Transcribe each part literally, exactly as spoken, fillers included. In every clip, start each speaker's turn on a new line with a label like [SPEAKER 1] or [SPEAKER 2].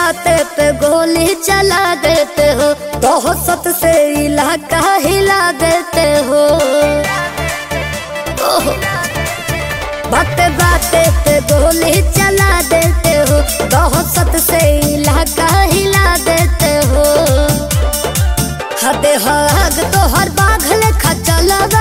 [SPEAKER 1] बाते पे गोली चला देते हो, दहशत से इलाका हिला देते हो। ओहो बाते बाते पे गोली चला देते हो, दहशत से इलाका हिला देते हो। हदे हग तो हर बाघल खचलवा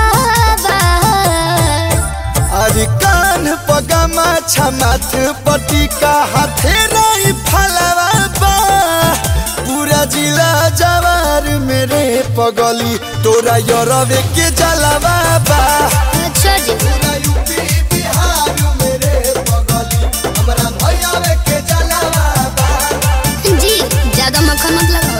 [SPEAKER 2] अरे कान पगमा छमाथ पटिका हाथे नहीं फलवा बा। पूरा जिला जवार मेरे पगली तोरा यरवे के जलवा बा।
[SPEAKER 1] अच्छा जी
[SPEAKER 2] पूरा यूपी बिहार मेरे पगली हमरा भैयावे के जलवा बा।
[SPEAKER 1] जी ज्यादा मक्खन मत लगाओ।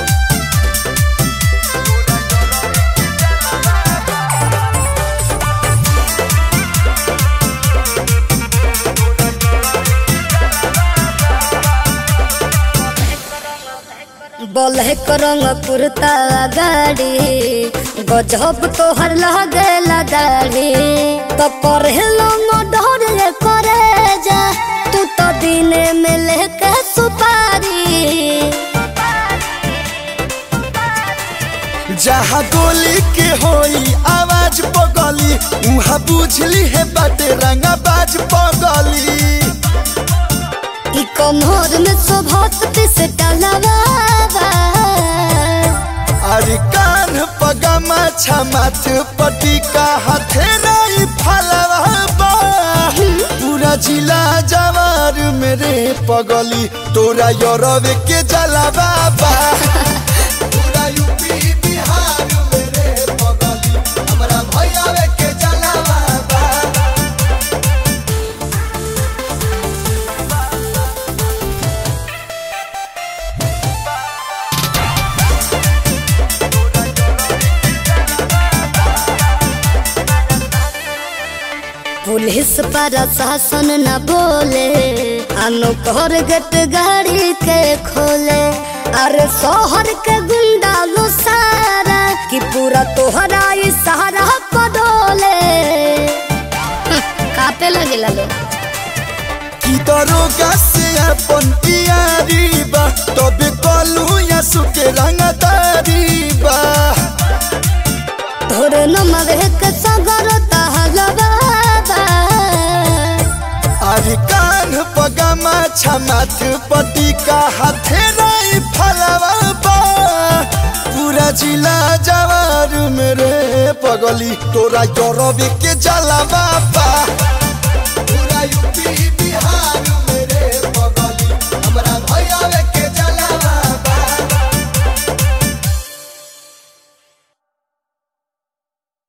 [SPEAKER 1] ब्लैक रंग कुर्ता गाड़ी गजब तोहर लगेला दाढ़ी, तो पढ़लो डर करे जा तू तो दिने में लेके सुपारी।
[SPEAKER 2] जहाँ गोली के होई आवाज पगली उहाँ बुझली है बाटे रंगा बाज पगली।
[SPEAKER 1] ई कमर में शोभत पिस डलवा
[SPEAKER 2] अरे कान पगमा छमाथ पटिका हाथे नहीं फलवा बा। पूरा जिला जवार मेरे पगली तोरा यरवे के जलवा बा। पूरा यूपी बिहार मेरे पगली हमरा भैयावे के जलवा बा।
[SPEAKER 1] पुलिस प्रशासन न बोले, अनुकर गट गाड़ी के खोले। अरे शहर के गुंडा लो सारा कि पूरा तोहरा इशारा पडोले। कापे लगे लो
[SPEAKER 2] की दरोगा से अपन यारी बा, तबे कलू या सुके रंगदारी बा।
[SPEAKER 1] तोरे नमवे के सगर तहलवा
[SPEAKER 2] अरे कान पगमा छमाथ पटिका हाथे नहीं फलवा बा। पूरा जिला जवार मेरे पगली तोरा यरवे के जलवा बा। पूरा यूपी बिहार